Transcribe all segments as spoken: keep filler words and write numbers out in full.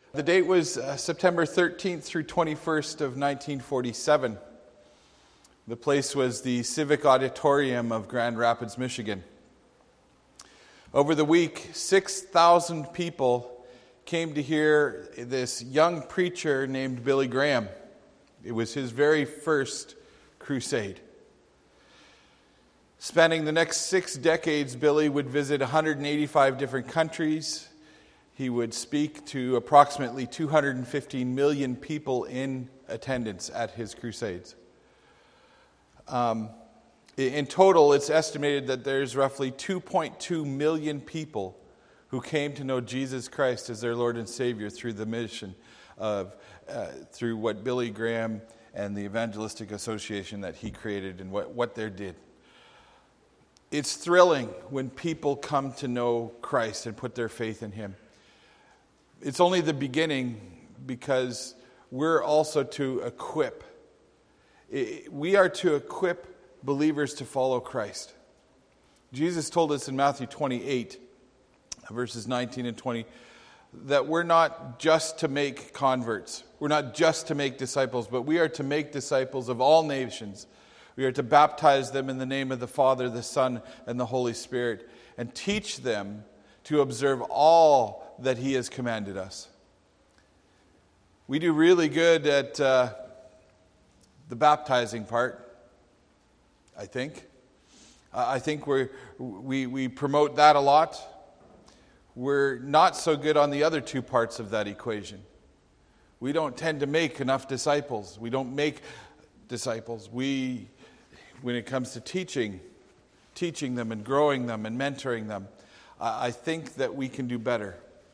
The date was uh, September thirteenth through twenty-first of nineteen forty-seven. The place was the Civic Auditorium of Grand Rapids, Michigan. Over the week, six thousand people came to hear this young preacher named Billy Graham. It was his very first crusade. Spanning the next six decades, Billy would visit one hundred eighty-five different countries. He would speak to approximately two hundred fifteen million people in attendance at his crusades. Um, in total, it's estimated that there's roughly two point two million people who came to know Jesus Christ as their Lord and Savior through the mission of, uh, through what Billy Graham and the Evangelistic Association that he created and what, what they did. It's thrilling when people come to know Christ and put their faith in Him. It's only the beginning, because we're also to equip. We are to equip believers to follow Christ. Jesus told us in Matthew twenty-eight, verses nineteen and twenty, that we're not just to make converts. We're not just to make disciples, but we are to make disciples of all nations. We are to baptize them in the name of the Father, the Son, and the Holy Spirit, and teach them to observe all that He has commanded us. We do really good at uh, the baptizing part, I think. Uh, I think we we we promote that a lot. We're not so good on the other two parts of that equation. We don't tend to make enough disciples. We don't make disciples. We, when it comes to teaching, teaching them and growing them and mentoring them, uh, I think that we can do better.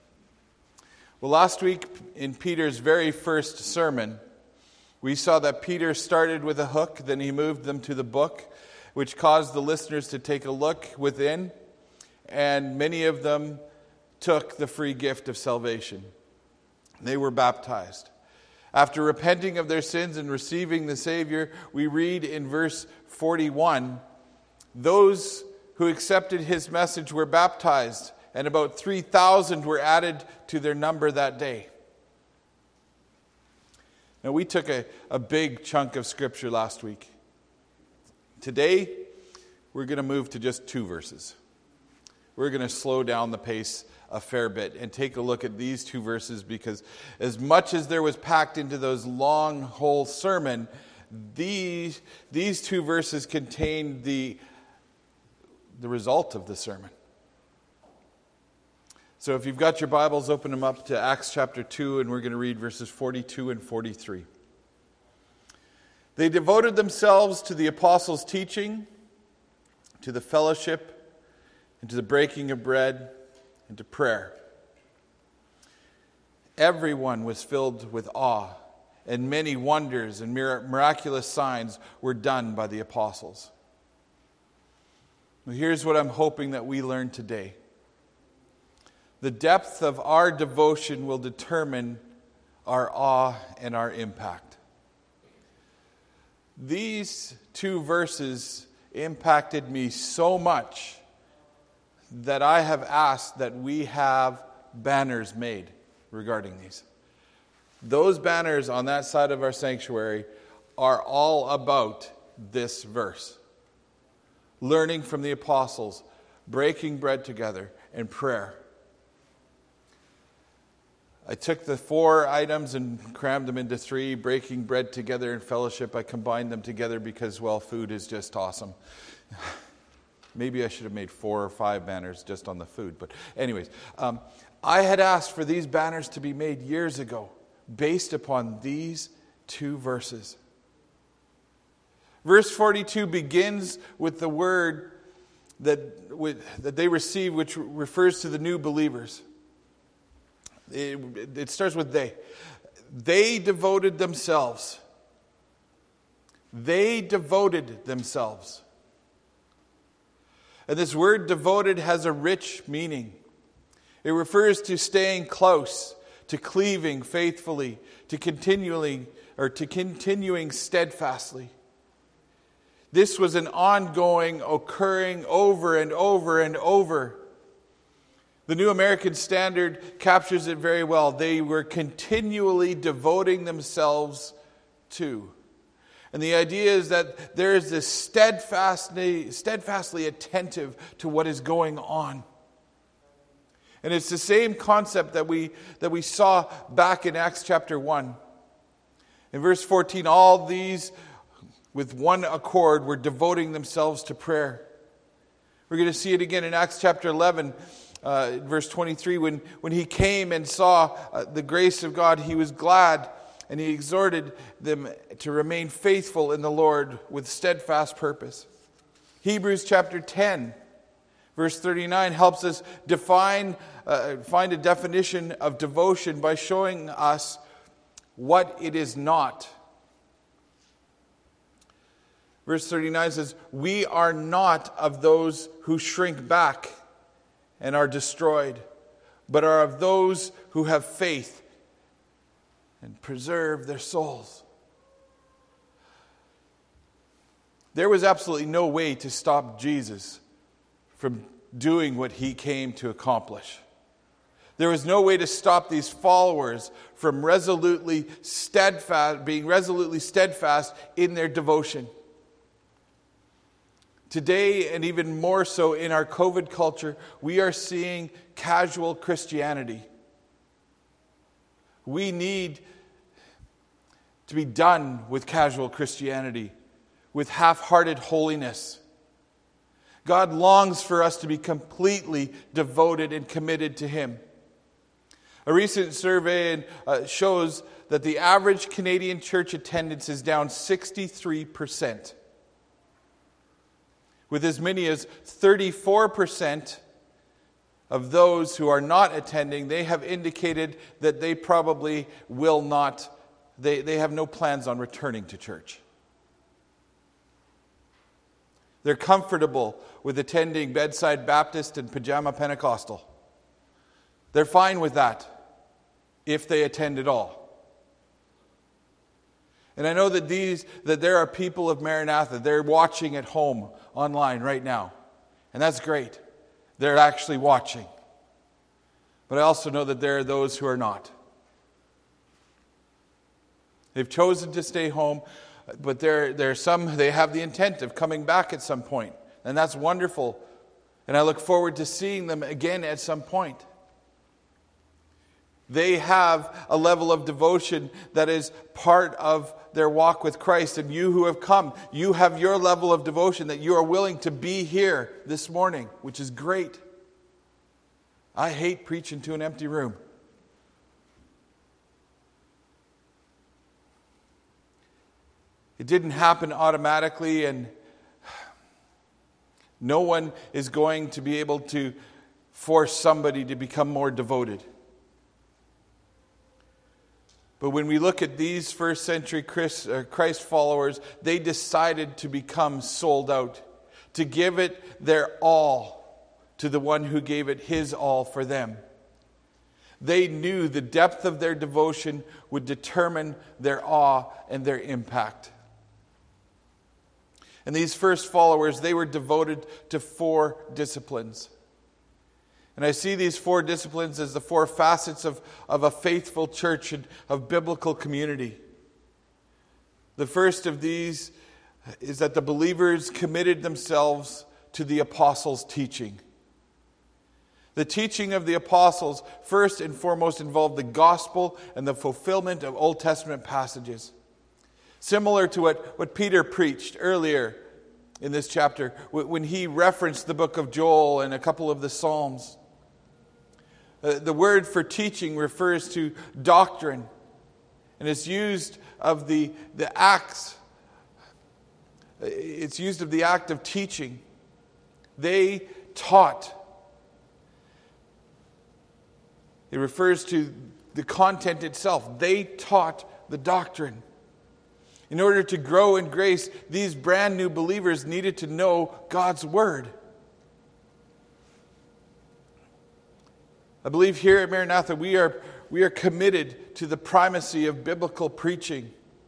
Well, last week in Peter's very first sermon, we saw that Peter started with a hook, then he moved them to the book, which caused the listeners to take a look within, and many of them took the free gift of salvation. They were baptized. After repenting of their sins and receiving the Savior, we read in verse forty-one, those who accepted His message were baptized, and about three thousand were added to their number that day. Now, we took a, a big chunk of Scripture last week. Today, we're going to move to just two verses. We're going to slow down the pace a fair bit and take a look at these two verses, because as much as there was packed into those long whole sermon, these, these two verses contain the, the result of the sermon. So if you've got your Bibles, open them up to Acts chapter two, and we're going to read verses forty-two and forty-three. They devoted themselves to the apostles' teaching, to the fellowship, and to the breaking of bread, and to prayer. Everyone was filled with awe, and many wonders and miraculous signs were done by the apostles. Well, here's what I'm hoping that we learn today. The depth of our devotion will determine our awe and our impact. These two verses impacted me so much that I have asked that we have banners made regarding these. Those banners on that side of our sanctuary are all about this verse. Learning from the apostles, breaking bread together, and prayer. I took the four items and crammed them into three. Breaking bread together and fellowship, I combined them together because, well, food is just awesome. Maybe I should have made four or five banners just on the food. But anyways, um, I had asked for these banners to be made years ago based upon these two verses. Verse forty-two begins with the word that, with, that they receive, which refers to the new believers. It, it starts with they. They devoted themselves. They devoted themselves. And this word devoted has a rich meaning. It refers to staying close, to cleaving faithfully, to continually or to continuing steadfastly. This was an ongoing, occurring over and over and over. The New American Standard captures it very well. They were continually devoting themselves to. And the idea is that there is this steadfastly, steadfastly attentive to what is going on. And it's the same concept that we, that we saw back in Acts chapter one. In verse fourteen, all these with one accord were devoting themselves to prayer. We're going to see it again in Acts chapter eleven, uh, verse twenty-three. When, when he came and saw uh, the grace of God, he was glad, and he exhorted them to remain faithful in the Lord with steadfast purpose. Hebrews chapter ten, verse thirty-nine helps us define, uh, find a definition of devotion by showing us what it is not. Verse thirty-nine says, "We are not of those who shrink back and are destroyed, but are of those who have faith and preserve their souls." There was absolutely no way to stop Jesus from doing what he came to accomplish. There was no way to stop these followers from resolutely steadfast, being resolutely steadfast in their devotion. Today, and even more so in our COVID culture, we are seeing casual Christianity. We need to be done with casual Christianity, with half-hearted holiness. God longs for us to be completely devoted and committed to Him. A recent survey uh, shows that the average Canadian church attendance is down sixty-three percent. With as many as thirty-four percent of those who are not attending, they have indicated that they probably will not, they, they have no plans on returning to church. They're comfortable with attending Bedside Baptist and Pajama Pentecostal. They're fine with that if they attend at all. And I know that these that there are people of Maranatha, they're watching at home online right now. And that's great. They're actually watching. But I also know that there are those who are not. They've chosen to stay home, but there, there are some, they have the intent of coming back at some point. And that's wonderful. And I look forward to seeing them again at some point. They have a level of devotion that is part of their walk with Christ. And you who have come, you have your level of devotion that you are willing to be here this morning, which is great. I hate preaching to an empty room. It didn't happen automatically, and no one is going to be able to force somebody to become more devoted. But when we look at these first century Christ followers, they decided to become sold out, to give it their all to the one who gave it his all for them. They knew the depth of their devotion would determine their awe and their impact. And these first followers, they were devoted to four disciplines. And I see these four disciplines as the four facets of, of a faithful church and of biblical community. The first of these is that the believers committed themselves to the apostles' teaching. The teaching of the apostles first and foremost involved the gospel and the fulfillment of Old Testament passages. Similar to what, what Peter preached earlier in this chapter when he referenced the book of Joel and a couple of the Psalms. Uh, the word for teaching refers to doctrine, and it's used of the, the acts. It's used of the act of teaching. They taught. It refers to the content itself. They taught the doctrine. In order to grow in grace, these brand new believers needed to know God's Word. I believe here at Maranatha we are, we are committed to the primacy of biblical preaching.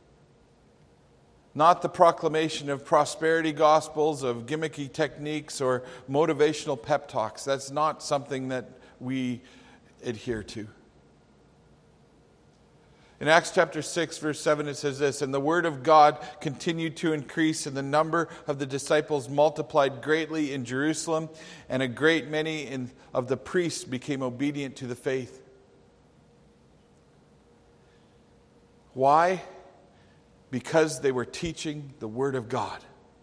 Not the proclamation of prosperity gospels, of gimmicky techniques, or motivational pep talks. That's not something that we adhere to. In Acts chapter six, verse seven, it says this, "And the word of God continued to increase, and the number of the disciples multiplied greatly in Jerusalem, and a great many in, of the priests became obedient to the faith." Why? Because they were teaching the word of God.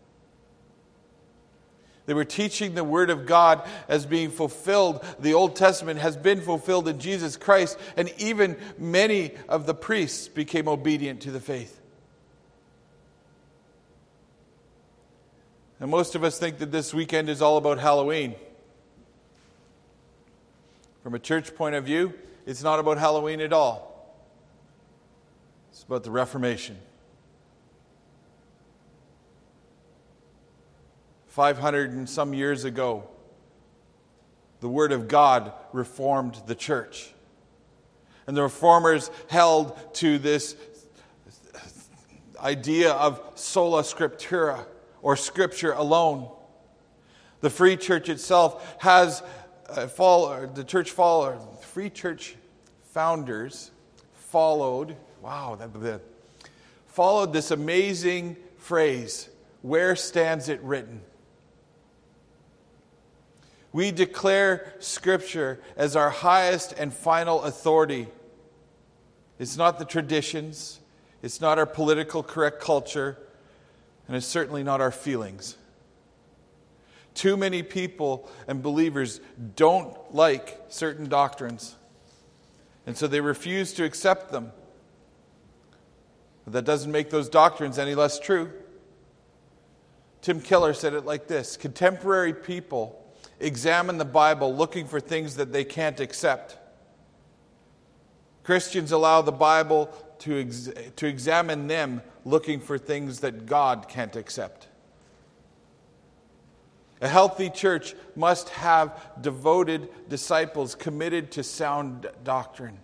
They were teaching the word of God as being fulfilled. The Old Testament has been fulfilled in Jesus Christ, and even many of the priests became obedient to the faith. And most of us think that this weekend is all about Halloween. From a church point of view, it's not about Halloween at all. It's about the Reformation. Five hundred and some years ago, the Word of God reformed the church. And the reformers held to this idea of sola scriptura, or Scripture alone. The Free Church itself has uh, follow, the church follow, Free Church founders followed, wow, that, that followed this amazing phrase, "Where stands it written?" We declare Scripture as our highest and final authority. It's not the traditions, it's not our political correct culture, and it's certainly not our feelings. Too many people and believers don't like certain doctrines, and so they refuse to accept them. But that doesn't make those doctrines any less true. Tim Keller said it like this: contemporary people examine the Bible looking for things that they can't accept. Christians allow the Bible to, ex- to examine them looking for things that God can't accept. A healthy church must have devoted disciples committed to sound doctrine.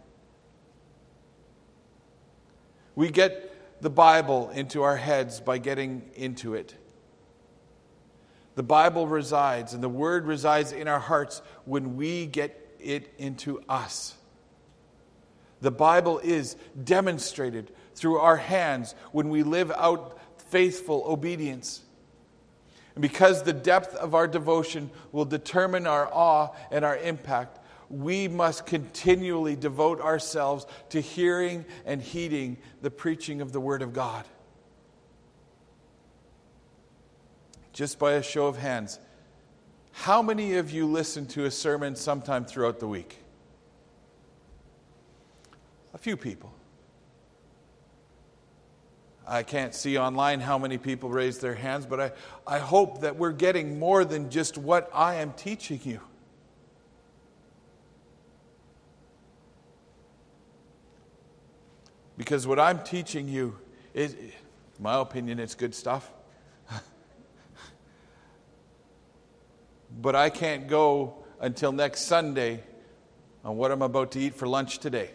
We get the Bible into our heads by getting into it. The Bible resides, and the Word resides in our hearts when we get it into us. The Bible is demonstrated through our hands when we live out faithful obedience. And because the depth of our devotion will determine our awe and our impact, we must continually devote ourselves to hearing and heeding the preaching of the Word of God. Just by a show of hands, how many of you listen to a sermon sometime throughout the week? A few people. I can't see online how many people raise their hands, but I, I hope that we're getting more than just what I am teaching you. Because what I'm teaching you is, in my opinion, it's good stuff. But I can't go until next Sunday on what I'm about to eat for lunch today.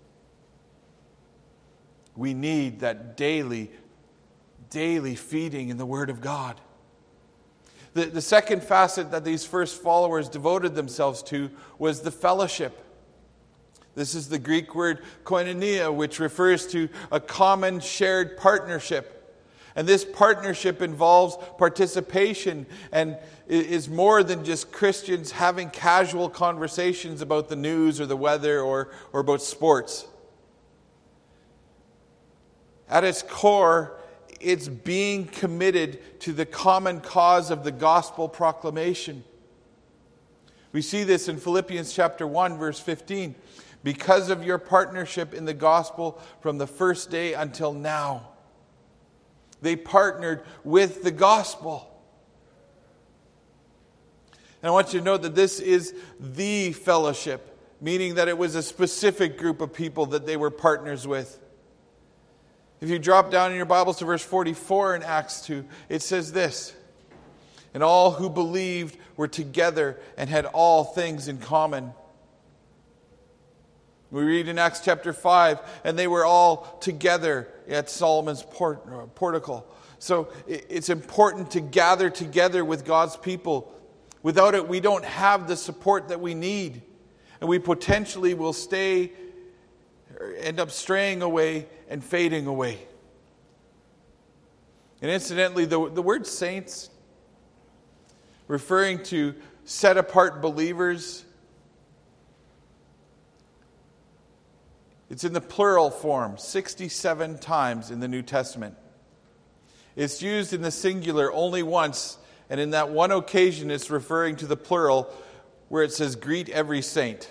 We need that daily, daily feeding in the Word of God. The, the second facet that these first followers devoted themselves to was the fellowship. This is the Greek word koinonia, which refers to a common shared partnership. And this partnership involves participation and is more than just Christians having casual conversations about the news or the weather or, or about sports. At its core, it's being committed to the common cause of the gospel proclamation. We see this in Philippians chapter one, verse fifteen. Because of your partnership in the gospel from the first day until now. They partnered with the gospel. And I want you to know that this is the fellowship, meaning that it was a specific group of people that they were partners with. If you drop down in your Bibles to verse forty-four in Acts two, it says this: "And all who believed were together and had all things in common." We read in Acts chapter five, and they were all together at Solomon's port, portico. So it's important to gather together with God's people. Without it, we don't have the support that we need. And we potentially will stay, or end up straying away and fading away. And incidentally, the, the word saints, referring to set-apart believers, it's in the plural form, sixty-seven times in the New Testament. It's used in the singular only once, and in that one occasion it's referring to the plural where it says, greet every saint.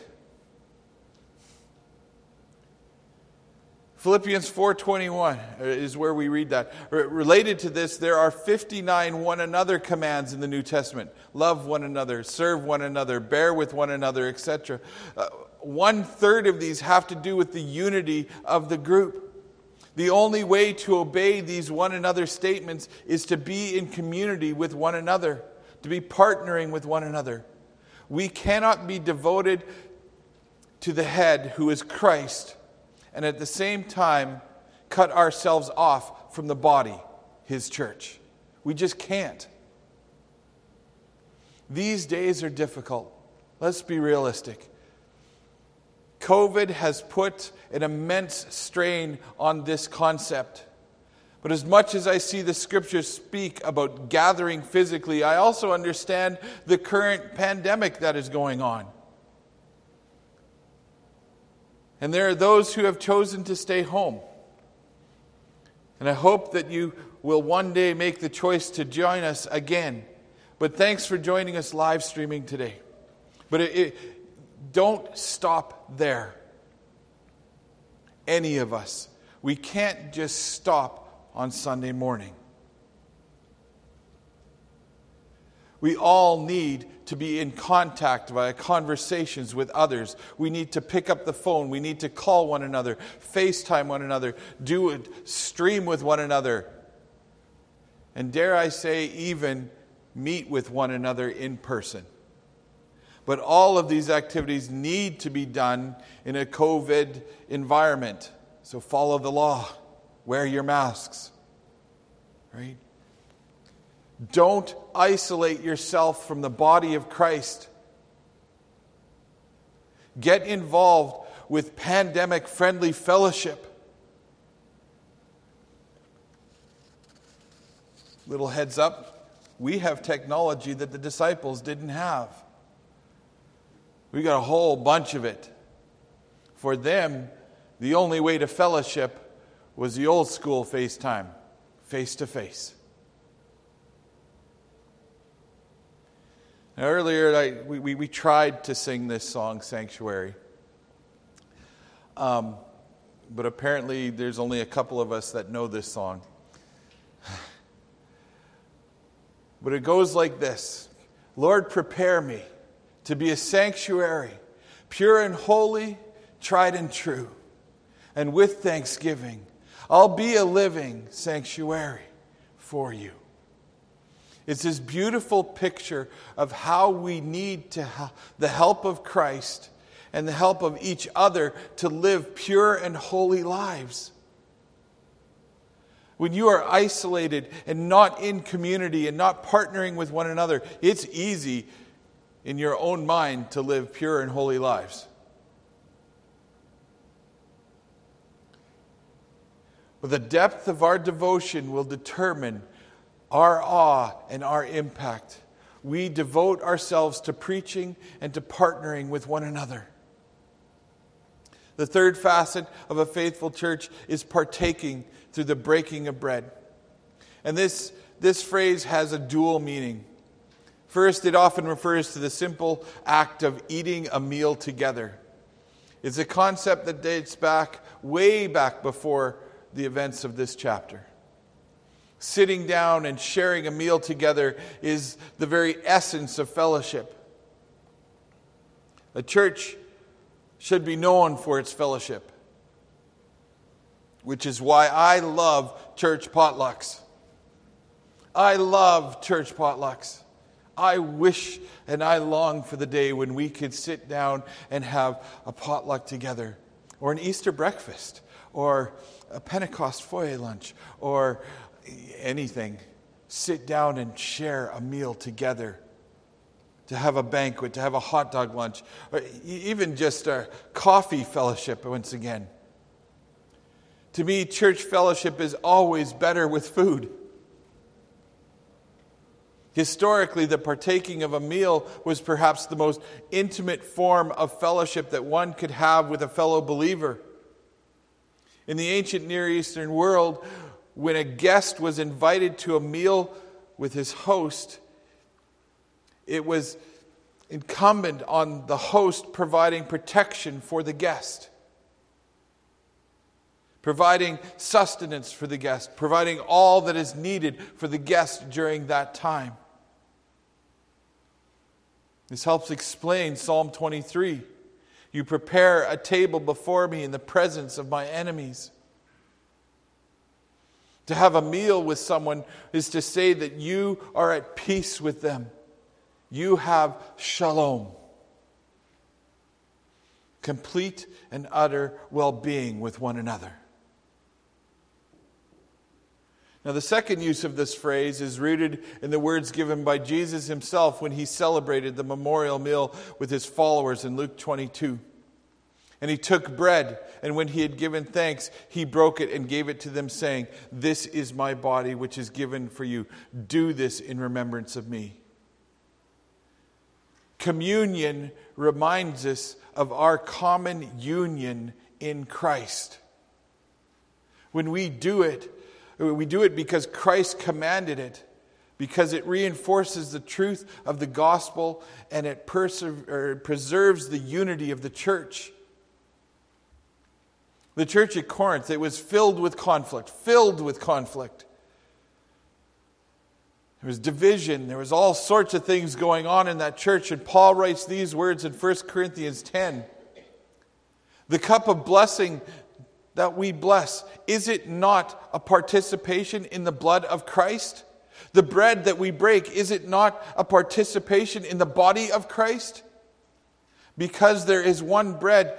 Philippians four twenty-one is where we read that. Related to this, there are fifty-nine one another commands in the New Testament. Love one another, serve one another, bear with one another, et cetera. Uh, one third of these have to do with the unity of the group. The only way to obey these one another statements is to be in community with one another, to be partnering with one another. We cannot be devoted to the head, who is Christ, and at the same time cut ourselves off from the body, his church. We just can't. These days are difficult. Let's be realistic. COVID has put an immense strain on this concept. But as much as I see the scriptures speak about gathering physically, I also understand the current pandemic that is going on. And there are those who have chosen to stay home. And I hope that you will one day make the choice to join us again. But thanks for joining us live streaming today. But it, it, don't stop there. Any of us. We can't just stop on Sunday morning. We all need to be in contact via conversations with others. We need to pick up the phone. We need to call one another, FaceTime one another, do it, stream with one another. And dare I say, even meet with one another in person. But all of these activities need to be done in a COVID environment. So follow the law. Wear your masks. Right? Don't isolate yourself from the body of Christ. Get involved with pandemic-friendly fellowship. Little heads up, we have technology that the disciples didn't have. We got a whole bunch of it. For them, the only way to fellowship was the old school FaceTime, face to face. Now, earlier, I, we, we, we tried to sing this song, Sanctuary. Um, but apparently, there's only a couple of us that know this song. But it goes like this. Lord, prepare me to be a sanctuary, pure and holy, tried and true. And with thanksgiving, I'll be a living sanctuary for you. It's this beautiful picture of how we need to ha- the help of Christ and the help of each other to live pure and holy lives. When you are isolated and not in community and not partnering with one another, it's easy in your own mind to live pure and holy lives. But the depth of our devotion will determine our awe and our impact. We devote ourselves to preaching and to partnering with one another. The third facet of a faithful church is partaking through the breaking of bread. And this, this phrase has a dual meaning. First, it often refers to the simple act of eating a meal together. It's a concept that dates back, way back before the events of this chapter. Sitting down and sharing a meal together is the very essence of fellowship. A church should be known for its fellowship, which is why I love church potlucks. I love church potlucks. I wish and I long for the day when we could sit down and have a potluck together, or an Easter breakfast, or a Pentecost foyer lunch, or anything. Sit down and share a meal together to have a banquet, to have a hot dog lunch, or even just a coffee fellowship once again. To me, church fellowship is always better with food. Historically, the partaking of a meal was perhaps the most intimate form of fellowship that one could have with a fellow believer. In the ancient Near Eastern world, when a guest was invited to a meal with his host, it was incumbent on the host providing protection for the guest, providing sustenance for the guest, providing all that is needed for the guest during that time. This helps explain Psalm twenty-three. You prepare a table before me in the presence of my enemies. To have a meal with someone is to say that you are at peace with them. You have shalom. Complete and utter well-being with one another. Now, the second use of this phrase is rooted in the words given by Jesus himself when he celebrated the memorial meal with his followers in Luke twenty-two. And he took bread, and when he had given thanks, he broke it and gave it to them, saying, "This is my body, which is given for you. Do this in remembrance of me." Communion reminds us of our common union in Christ. When we do it, we do it because Christ commanded it, because it reinforces the truth of the gospel and it perse- or preserves the unity of the church. The church at Corinth, it was filled with conflict, filled with conflict. There was division. There was all sorts of things going on in that church. And Paul writes these words in First Corinthians ten. The cup of blessing that we bless, is it not a participation in the blood of Christ? The bread that we break, is it not a participation in the body of Christ? Because there is one bread,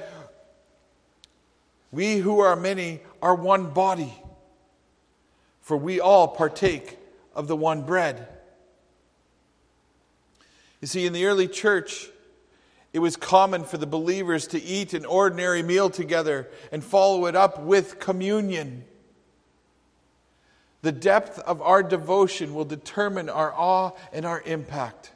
we who are many are one body, for we all partake of the one bread. You see, in the early church, it was common for the believers to eat an ordinary meal together and follow it up with communion. The depth of our devotion will determine our awe and our impact.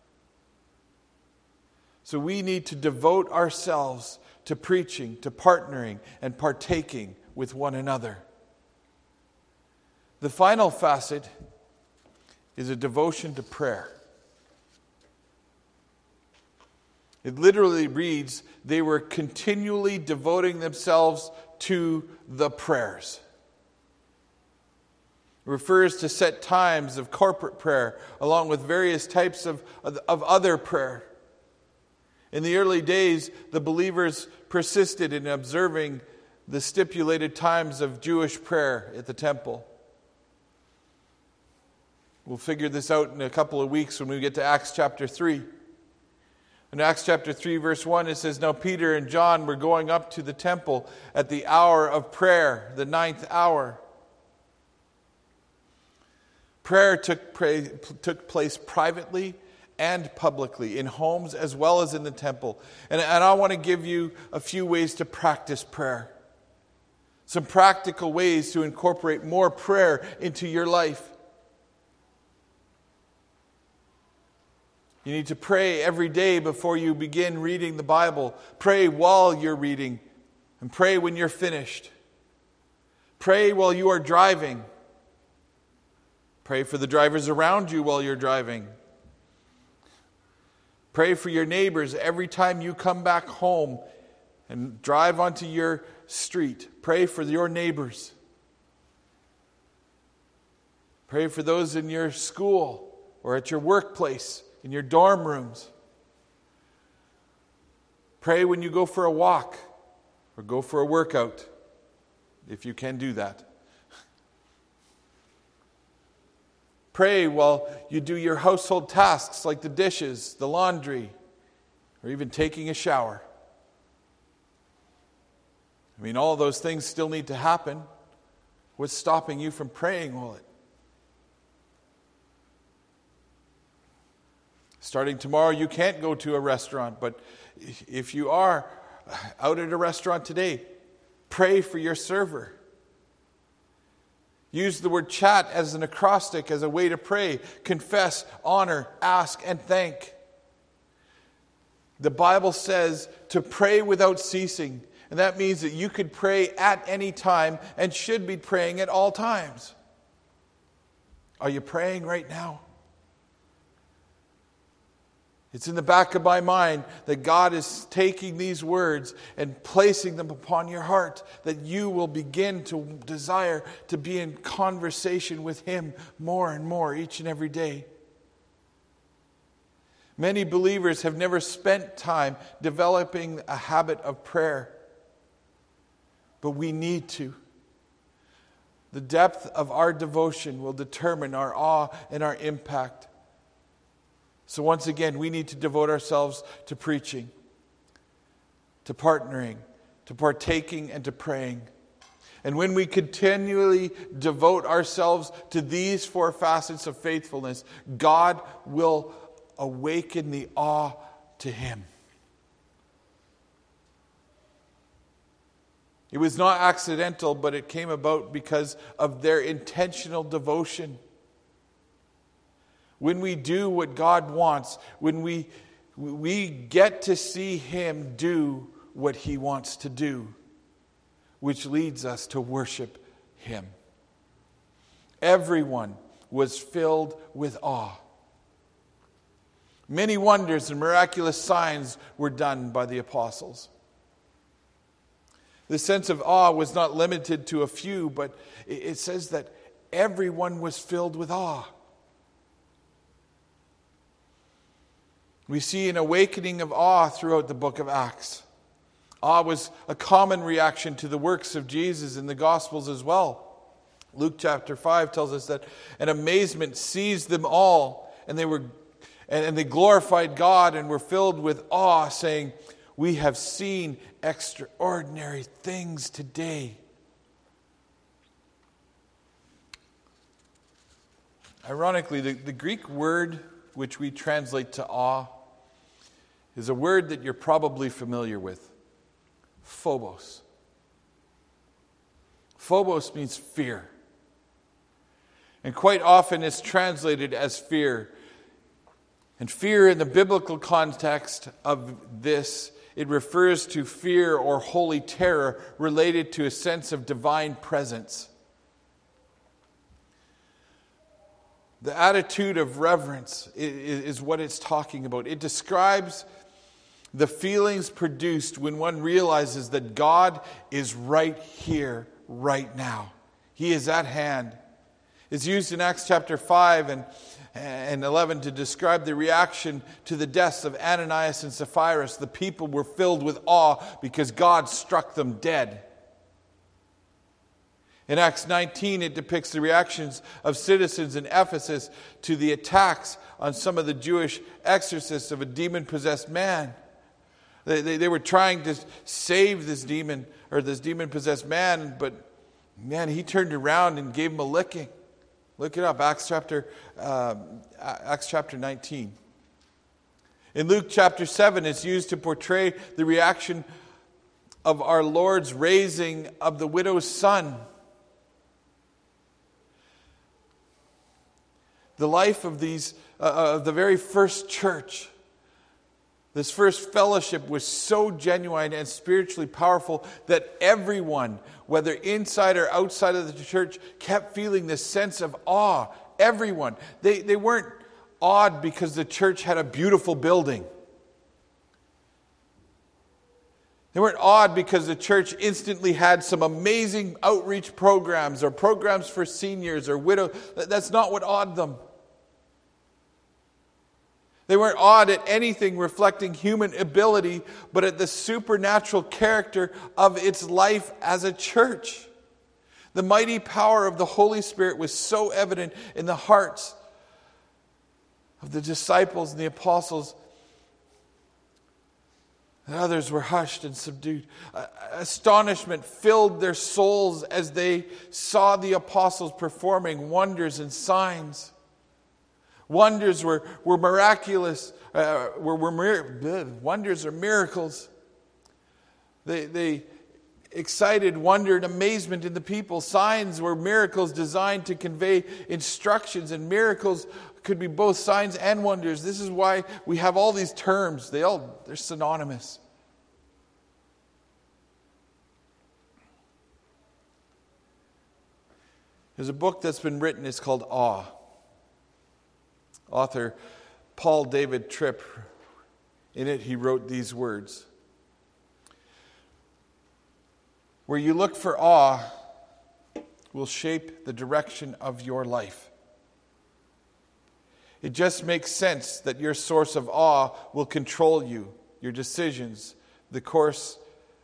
So we need to devote ourselves to preaching, to partnering, and partaking with one another. The final facet is a devotion to prayer. It literally reads, they were continually devoting themselves to the prayers. It refers to set times of corporate prayer, along with various types of, of, of other prayer. In the early days, the believers persisted in observing the stipulated times of Jewish prayer at the temple. We'll figure this out in a couple of weeks when we get to Acts chapter three. In Acts chapter three, verse one, it says, Now Peter and John were going up to the temple at the hour of prayer, the ninth hour. Prayer took, pra- took place privately and publicly, in homes as well as in the temple. And, and I want to give you a few ways to practice prayer. Some practical ways to incorporate more prayer into your life. You need to pray every day before you begin reading the Bible. Pray while you're reading, and pray when you're finished. Pray while you are driving. Pray for the drivers around you while you're driving. Pray for your neighbors every time you come back home and drive onto your street. Pray for your neighbors. Pray for those in your school or at your workplace, in your dorm rooms. Pray when you go for a walk or go for a workout, if you can do that. Pray while you do your household tasks like the dishes, the laundry, or even taking a shower. I mean, all those things still need to happen. What's stopping you from praying while it? Starting tomorrow, you can't go to a restaurant, but if you are out at a restaurant today, pray for your server. Use the word chat as an acrostic, as a way to pray. Confess, honor, ask, and thank. The Bible says to pray without ceasing. And that means that you could pray at any time and should be praying at all times. Are you praying right now? It's in the back of my mind that God is taking these words and placing them upon your heart, that you will begin to desire to be in conversation with Him more and more each and every day. Many believers have never spent time developing a habit of prayer, but we need to. The depth of our devotion will determine our awe and our impact. So once again, we need to devote ourselves to preaching, to partnering, to partaking, and to praying. And when we continually devote ourselves to these four facets of faithfulness, God will awaken the awe to Him. It was not accidental, but it came about because of their intentional devotion. When we do what God wants, when we, we get to see Him do what He wants to do, which leads us to worship Him. Everyone was filled with awe. Many wonders and miraculous signs were done by the apostles. The sense of awe was not limited to a few, but it says that everyone was filled with awe. We see an awakening of awe throughout the book of Acts. Awe was a common reaction to the works of Jesus in the Gospels as well. Luke chapter five tells us that an amazement seized them all, and they were and they glorified God and were filled with awe, saying, "We have seen extraordinary things today." Ironically, the, the Greek word which we translate to awe is a word that you're probably familiar with. Phobos. Phobos means fear. And quite often it's translated as fear. And fear in the biblical context of this, it refers to fear or holy terror related to a sense of divine presence. The attitude of reverence is what it's talking about. It describes the feelings produced when one realizes that God is right here, right now. He is at hand. It's used in Acts chapter five and, and eleven to describe the reaction to the deaths of Ananias and Sapphira. The people were filled with awe because God struck them dead. In Acts nineteen, it depicts the reactions of citizens in Ephesus to the attacks on some of the Jewish exorcists of a demon-possessed man. They, they, they were trying to save this demon, or this demon-possessed man, but man, he turned around and gave him a licking. Look it up, Acts chapter, uh, Acts chapter nineteen. In Luke chapter seven, it's used to portray the reaction of our Lord's raising of the widow's son. The life of these, uh, of the very first church, this first fellowship was so genuine and spiritually powerful that everyone, whether inside or outside of the church, kept feeling this sense of awe. Everyone. They, they weren't awed because the church had a beautiful building. They weren't awed because the church instantly had some amazing outreach programs or programs for seniors or widows. That's not what awed them. They weren't awed at anything reflecting human ability, but at the supernatural character of its life as a church. The mighty power of the Holy Spirit was so evident in the hearts of the disciples and the apostles that others were hushed and subdued. Astonishment filled their souls as they saw the apostles performing wonders and signs. Wonders were, were miraculous, uh, were, were mir- wonders or miracles. They, they excited wonder and amazement in the people. Signs were miracles designed to convey instructions, and miracles could be both signs and wonders. This is why we have all these terms. They all, they're synonymous. There's a book that's been written. It's called Awe. Author Paul David Tripp, in it he wrote these words. Where you look for awe will shape the direction of your life. It just makes sense that your source of awe will control you, your decisions, the course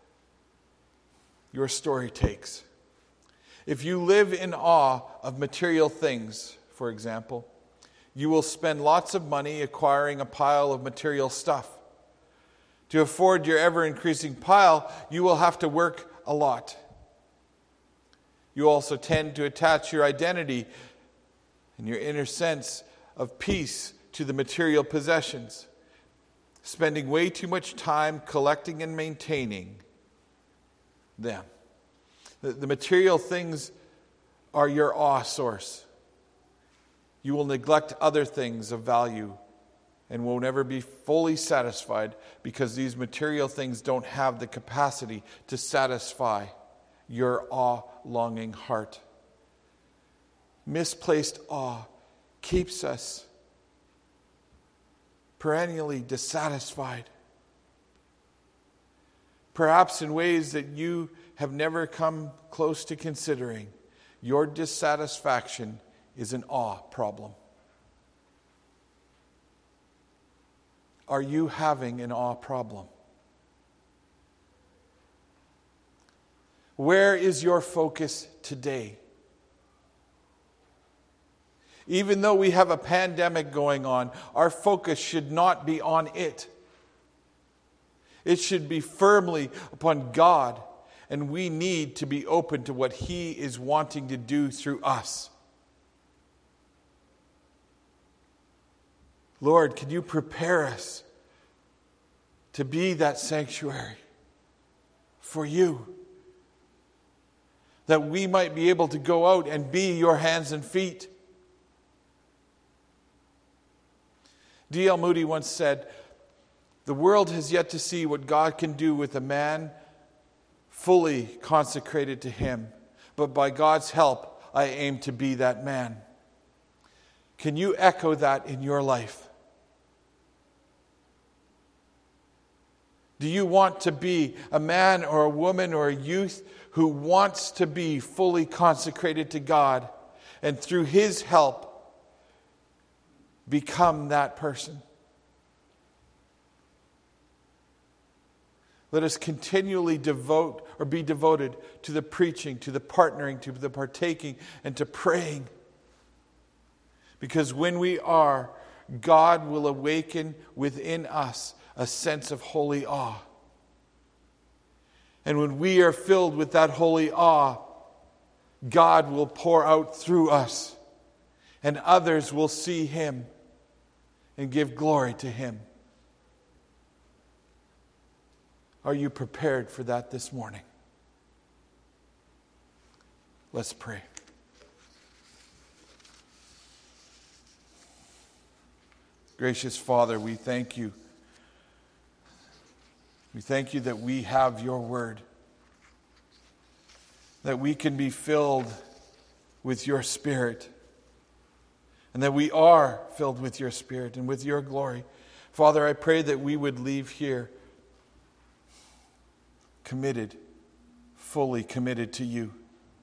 your story takes. If you live in awe of material things, for example, you will spend lots of money acquiring a pile of material stuff. To afford your ever-increasing pile, you will have to work a lot. You also tend to attach your identity and your inner sense of peace to the material possessions, spending way too much time collecting and maintaining them. The, the material things are your awe source. You will neglect other things of value and will never be fully satisfied because these material things don't have the capacity to satisfy your awe-longing heart. Misplaced awe keeps us perennially dissatisfied, perhaps in ways that you have never come close to considering. Your dissatisfaction is an awe problem. Are you having an awe problem? Where is your focus today? Even though we have a pandemic going on, our focus should not be on it. It should be firmly upon God, and we need to be open to what He is wanting to do through us. Lord, can you prepare us to be that sanctuary for you? That we might be able to go out and be your hands and feet. D L Moody once said, "The world has yet to see what God can do with a man fully consecrated to Him. But by God's help, I aim to be that man." Can you echo that in your life? Do you want to be a man or a woman or a youth who wants to be fully consecrated to God and through His help become that person? Let us continually devote or be devoted to the preaching, to the partnering, to the partaking, and to praying. Because when we are, God will awaken within us a sense of holy awe. And when we are filled with that holy awe, God will pour out through us, and others will see Him and give glory to Him. Are you prepared for that this morning? Let's pray. Gracious Father, we thank you. We thank you that we have your word, that we can be filled with your Spirit, and that we are filled with your Spirit and with your glory. Father, I pray that we would leave here committed, fully committed to you.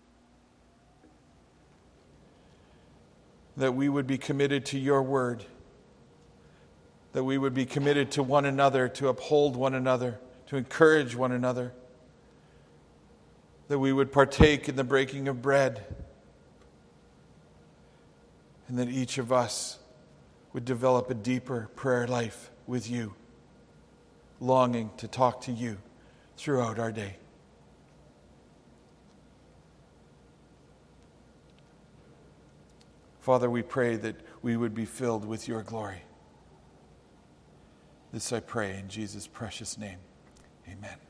That we would be committed to your word. That we would be committed to one another, to uphold one another, to encourage one another. That we would partake in the breaking of bread. And that each of us would develop a deeper prayer life with you, longing to talk to you throughout our day. Father, we pray that we would be filled with your glory. This I pray in Jesus' precious name. Amen.